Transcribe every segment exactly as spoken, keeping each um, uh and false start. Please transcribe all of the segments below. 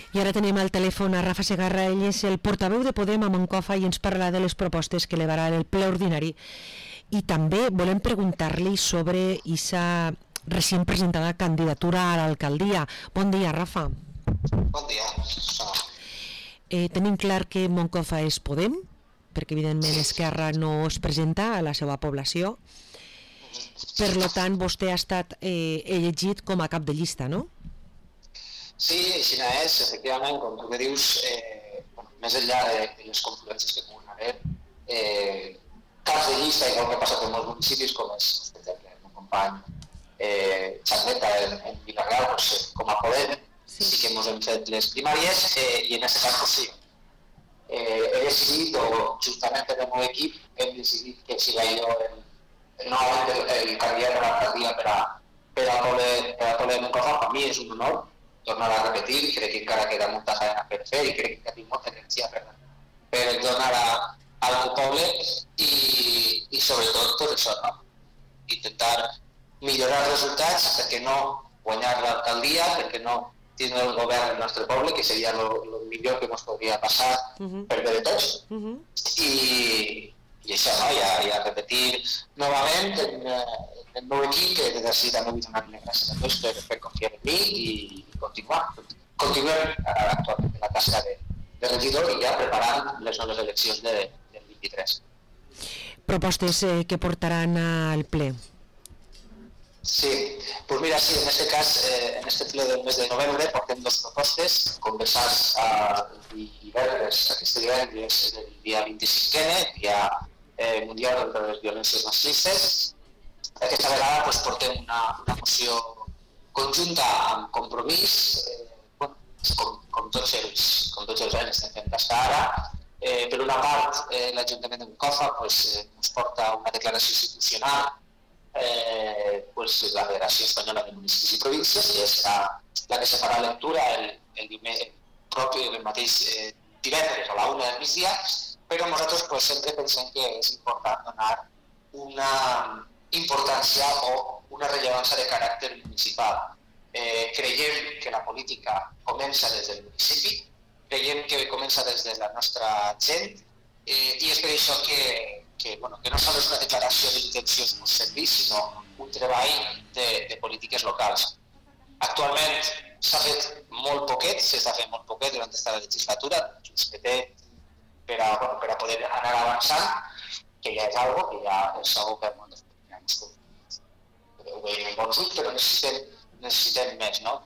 I ara tenim al telèfon a Rafa Segarra, ell és el portaveu de Podem a Moncofa i ens parlarà de les propostes que elevarà el ple ordinari. I també volem preguntar-li sobre aquesta recient presentada candidatura a l'alcaldia. Bon dia, Rafa. Bon dia. Eh, tenim clar que Moncofa és Podem, perquè evidentment Esquerra no es presenta a la seva població. Per tant, vostè ha estat eh, elegit com a cap de llista, no? Sí, així és, efectivament, com tu que dius, eh, bueno, més enllà de, de les confluències que puguin haver, eh, caps de llista, igual que passa per molts municipis, com és, per exemple, el meu company eh, Xaneta en, en Vilareal, doncs, com a Podem, sí, sí que ens hem fet les primàries, eh, i en aquest cas, pues, sí, eh, he decidit, o justament per el meu equip, hem decidit que siga jo el, el, el, el candidat a l'alcaldia per a, per a poble, per a poble de Moncofa. Per mi és un honor tornar a repetir, crec que encara queda molta feina per fer i crec que tinc molta energia per, per tornar a, al meu poble i, i sobretot pues això, no? Intentar millorar els resultats, perquè no guanyar l'alcaldia, perquè no tindre el govern del nostre poble, que seria el millor que ens podria passar uh-huh. per bé de tots. Uh-huh. I, i això, no? Ja, ja repetir novament en, en el meu equip, que des d'ací també vull donar-li gràcies a tots per, per confiar en mi i continuar. Continuem actualment en la tasca de, de regidor i ja preparant les noves eleccions de, del vint-i-tres. Propostes eh, que portaran al ple. Sí, pues mira, sí, en este cas, eh, en este ple del mes de novembre portem dos propostes conversats el divendres, aquest divendres, el dia vint-i-cinquè, dia eh, mundial contra les violències masclistes. Aquesta vegada pues, portem una, una moció conjunta amb Compromís, eh, bueno, com, com, tots els, com tots els anys estem fent tasca ara. Eh, per una part, eh, l'Ajuntament de Moncofa pues, eh, ens porta una declaració institucional, eh, pues, la Federació Espanyola de Municipis i Províncies, que és la, la que se farà lectura el, el, el propi el mateix eh, divendres a la una del migdia, però nosaltres pues, sempre pensem que és important donar una importància o una rellevància de caràcter municipal. Eh, creiem que la política comença des del municipi, creiem que comença des de la nostra gent eh, i és per això que, que, bueno, que no només és una declaració d'intencions d'un servei, sinó un treball de, de polítiques locals. Actualment s'ha fet molt poquet, s'està fent molt poquet durant aquesta legislatura, just que té per a, bueno, per a poder anar avançant, que ja és algo, que ja és algo que moltes ho veiem en bons ulls, però necessitem, necessitem més, no?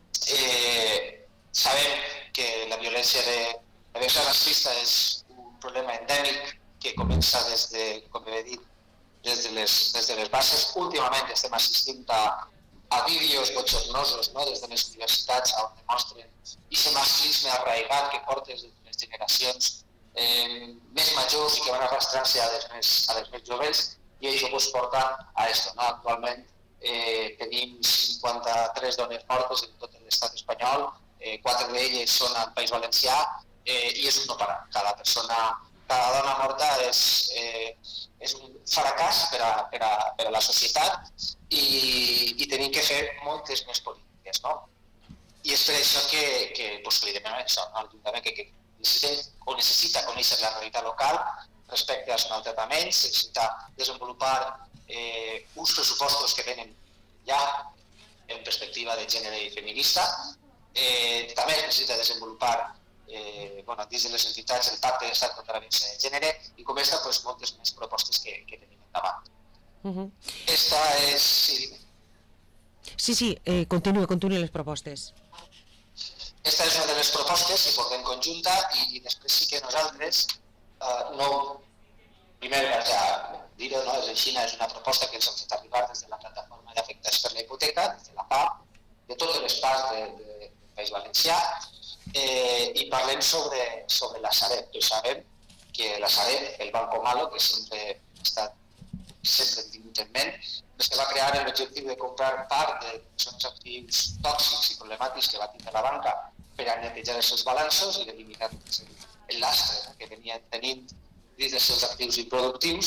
Eh, sabem que la violència de la violència masclista és un problema endèmic que comença des de, com he dit, des de les, des de les bases. Últimament estem assistint a, a vídeos bochornosos, no? Des de les universitats on demostren aquest masclisme arraigat que porta des de les generacions eh, més majors i que van arrastrant-se a les més, a les més joves, i això pues, porta a esto, ¿no? Actualment eh, tenim cinquanta-tres dones mortes en tot l'estat espanyol, eh, quatre d'elles són al País Valencià eh, i és un no parar. Cada persona, cada dona morta és, eh, és un fracàs per a, per a, per a la societat i, i tenim que fer moltes més polítiques, no? I és per això que, que pues, li demanem això, no? L'Ajuntament que, que necessita, o necessita conèixer la realitat local respecte als maltractaments, necessita desenvolupar eh, uns pressupostos que tenen ja en perspectiva de gènere i feminista. Eh, també necessita desenvolupar eh, bueno, dins de les entitats el pacte d'estat contra la violència de gènere i com aquesta pues, moltes més propostes que, que tenim endavant. Uh-huh. Esta és... Sí, sí, sí eh, continua, continua les propostes. Esta és una de les propostes que portem conjunta i, i després sí que nosaltres Uh, no, primer ja dir-ho, no? És així, és una proposta que ens hem fet arribar des de la plataforma d'afectats per la hipoteca, des de la P A P, de totes les parts de, de, del País Valencià, eh, i parlem sobre, sobre la Sareb. Tots sabem que la Sareb, el Banco Malo, que sempre ha estat sempre tingut en ment, es va crear amb l'objectiu de comprar part de els actius tòxics i problemàtics que va tindre la banca per a netejar els seus balanços i eliminar el lastre que venien tenint dins dels seus actius improductius.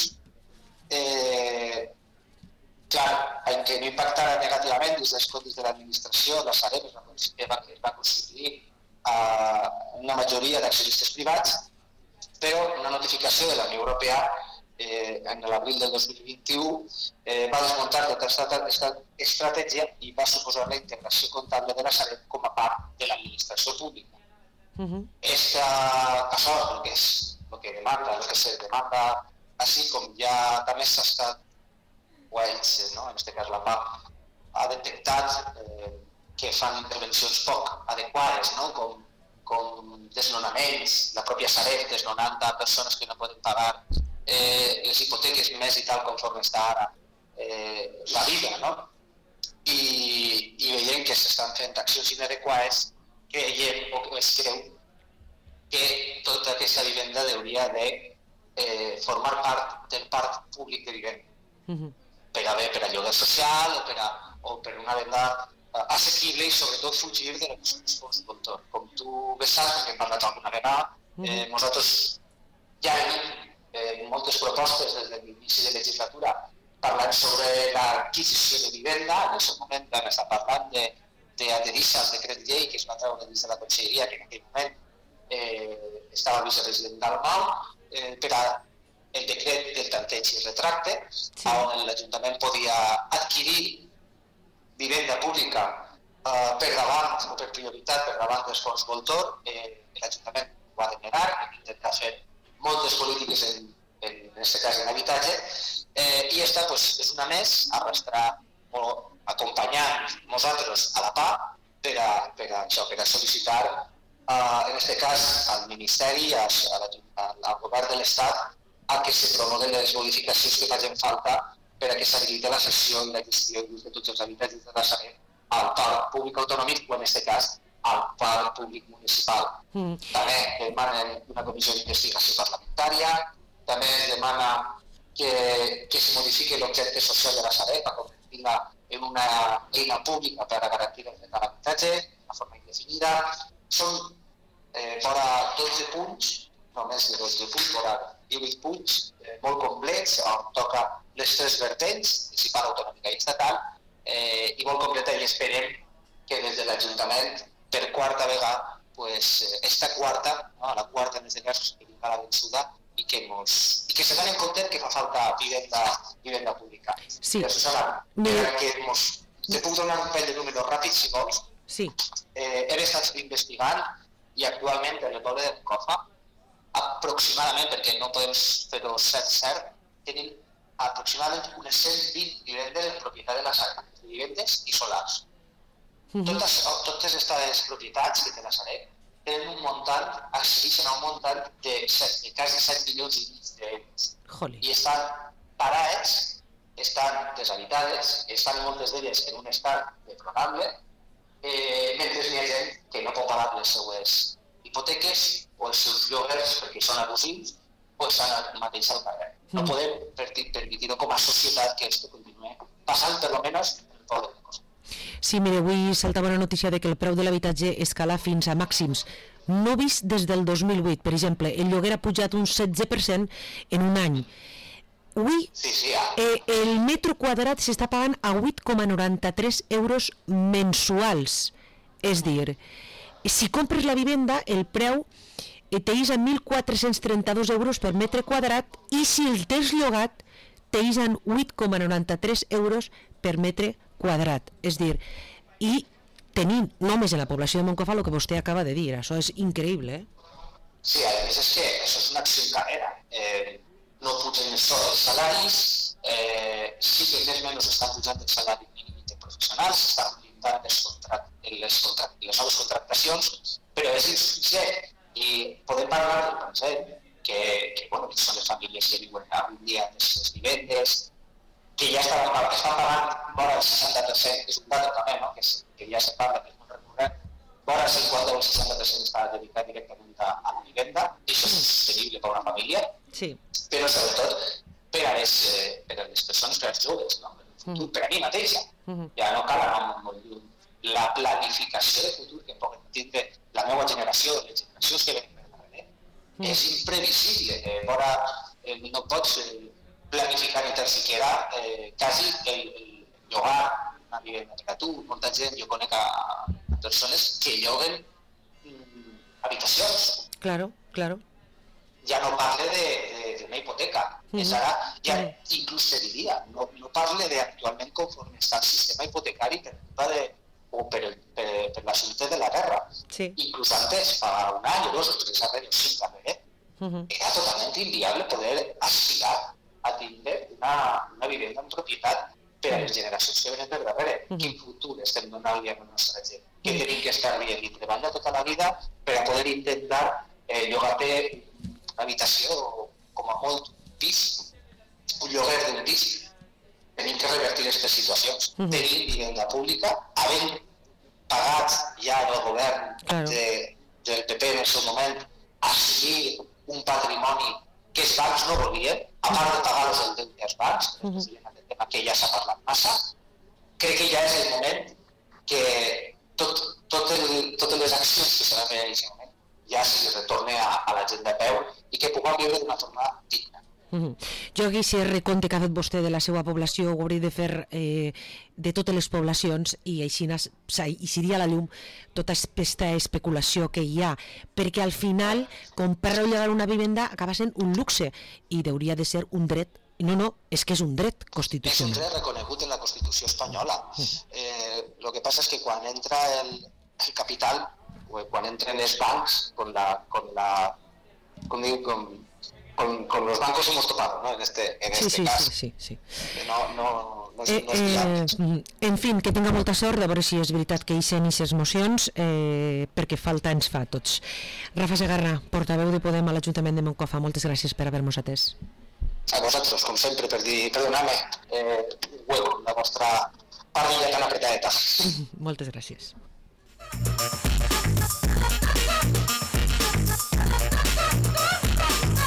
Eh, clar, en que no impactara negativament dins dels comptes de l'administració, la Sareb es va, es va, es va constituir a una majoria d'accionistes privats, però una notificació de la Unió Europea eh, en l'abril del dos mil vint-i-u eh, va desmuntar tota aquesta estratègia i va suposar la integració comptable de la Sareb com a part de l'administració pública. Uh-huh. Esta, això és el que, és, el que demanda, el que se demanda, així com ja també s'ha estat, no? En aquest cas la P A P ha detectat eh, que fan intervencions poc adequades, no? com, com desnonaments, la pròpia Sareb desnonant a persones que no poden pagar eh, les hipoteques més i tal conforme està ara eh, la vida, no? I, i veiem que s'estan fent accions inadequades que veiem o que es creu que tota aquesta vivenda hauria de eh, formar part del parc públic de vivenda. Uh-huh. Per a bé, per a lloguer social o per, a, o per una venda uh, assequible i sobretot fugir de les fons voltor. Com tu bé saps, perquè hem parlat alguna vegada, eh, nosaltres ja hem eh, moltes propostes des de l'inici de legislatura parlant sobre l'adquisició de vivenda. En el seu moment vam estar parlant de d'adherir-se al decret llei que es va treure des de la Conselleria, que en aquell moment eh, estava vicepresident Dalmau, eh, per a el decret del tanteig i retracte, sí. On l'Ajuntament podia adquirir vivenda pública eh, per davant o per prioritat per davant dels fons voltor. Eh, L'Ajuntament ho va denegar, hem intentat fer moltes polítiques en, en, en aquest cas en habitatge, eh, i esta pues, és una més, arrastrar o acompanyant nosaltres a la P A P per a, per a, això, per a sol·licitar, uh, en aquest cas, al Ministeri, a, a la, al Govern de l'Estat, a que se promoguin les modificacions que facin falta per a que s'habiliti la cessió i la gestió de tots els habitatges de la Sareb al parc públic autonòmic o, en aquest cas, al parc públic municipal. Mm. També demanen una comissió d'investigació parlamentària, també es demana que, que se modifiqui l'objecte social de la Sareb a convertir-la en una eina pública per a garantir el dret a l'habitatge de forma indefinida. Són eh, vora dotze punts, no més de dotze punts, vora divuit punts, eh, molt complets, on toca les tres vertents, municipal, autonòmica i estatal, eh, i molt completa, i esperem que des de l'Ajuntament, per quarta vegada, pues, esta quarta, no, la quarta en aquest cas, que vinga la vençuda, i que, mos, i que se donen compte que fa falta vivenda, vivenda pública. Sí. I Susana, Mira. que mos, te puc donar un parell de números ràpids, si vols. Sí. Eh, hem estat investigant i actualment en el poble de Moncofa, aproximadament, perquè no podem fer-ho cert cert, tenim aproximadament unes cent vint vivendes en propietat de la Sareb, vivendes i solars. Uh-huh. Totes, totes aquestes propietats que té la Sareb tenen un muntant, accedeixen a un muntant de, de quasi set milions i mig d'euros. I estan parats, estan deshabitades, estan moltes d'elles en un estat deplorable, eh, mentre hi ha gent que no pot pagar les seues hipoteques o els seus lloguers perquè són abusius o estan al mateix al carrer. No podem permetir-ho com a societat que esto continue passant, per almenys, en el poble de Cosa. Sí, mire, avui saltava una notícia de que el preu de l'habitatge escala fins a màxims no vist des del dos mil vuit. Per exemple, el lloguer ha pujat un setze per cent en un any. Avui, sí, sí, ja. eh, el metro quadrat s'està pagant a vuit coma noranta-tres euros mensuals. És dir, si compres la vivenda, el preu t'eix a mil quatre-cents trenta-dos euros per metre quadrat, i si el tens llogat, t'eix a vuit coma noranta-tres euros per metre quadrat. És dir, i tenint només en la població de Moncofa el que vostè acaba de dir, això és increïble, eh? Sí, a més és que això és una acció en cadena. Eh, no pugen els salaris, eh, sí que més o menys estan pujant el salari mínim interprofessional, s'estan blindant les, contract, les, contract, les noves contractacions, però és insuficient. I podem parlar del present, que, que, bueno, que són les famílies que viuen avui dia en les vivendes, que ja estan, estan pagant vora el seixanta per cent, és un dato també, no? que, que ja se parla, que és molt recurrent, vora el cinquanta o el seixanta per cent està dedicat directament a, a la vivenda, i això és sostenible per a una família, sí. Però sobretot per a les, per a les persones, per als joves, no? Per, futur, per a mi mateixa, uh-huh. Ja no cal anar molt lluny. La planificació de futur que poden tindre la meva generació, les generacions que venen per darrere, uh-huh. És imprevisible. Eh, vora, eh, no pots eh, planificar ni tan siquiera eh, quasi el, el llogar una vivenda. Per a tu, molta gent, jo conec a, a persones que lloguen mm, habitacions. Claro, claro. Ja no parle d'una hipoteca. Mm -hmm. És ara, ja mm -hmm. inclús se diria, no, no parle d'actualment conforme està el sistema hipotecari per culpa de, o per, el, per, per l'assumpte de la guerra. Sí. Inclús antes, fa un any o dos o tres darrere, o cinc darrere, mm -hmm. era totalment inviable poder aspirar a tindre una, una vivenda en propietat per a les generacions que venen per darrere. Mm -hmm. Quin futur estem donant-li a la nostra gent? Que mm -hmm. tenim que estar dient i treballar tota la vida per a poder intentar eh, llogar-te habitació, com a molt pis, un lloguer d'un pis. Tenim que revertir aquestes situacions. Mm -hmm. Tenim vivenda pública, havent pagat ja el govern claro. de, del P P en el seu moment, assumir un patrimoni que els bancs no volien, a part de pagar els deutes dels bancs, mm -hmm. tema que ja s'ha parlat massa, crec que ja és el moment que tot, tot el, totes les accions que s'han de fer en aquest moment ja se retorni a, a la gent de peu i que puguem viure d'una forma digna. Mm-hmm. Jo aquí recompte que ha fet vostè de la seva població ho hauria de fer eh, de totes les poblacions i així seria a la llum tota aquesta especulació que hi ha, perquè al final comprar o llogar una vivenda acaba sent un luxe i hauria de ser un dret. No, no, és que és un dret constitucional. És un dret reconegut en la Constitució espanyola. Eh, lo que passa és que quan entra el, el capital, o quan entren els bancs, con la, con la, com diu, con, con, con los bancos hemos topado, ¿no? En este, en sí, este sí, cas. Sí, sí, sí. No, no, no, eh, no és viable. Eh, en fi, que tinga molta sort, a veure si és veritat que hi sent aquestes mocions, eh, perquè falta ens fa a tots. Rafa Segarra, portaveu de Podem a l'Ajuntament de Moncofa, moltes gràcies per haver-nos atès. A vosaltres, com sempre, per dir, perdoneu-me, eh, huevo, la vostra parrilla tan apretadeta. Moltes gràcies.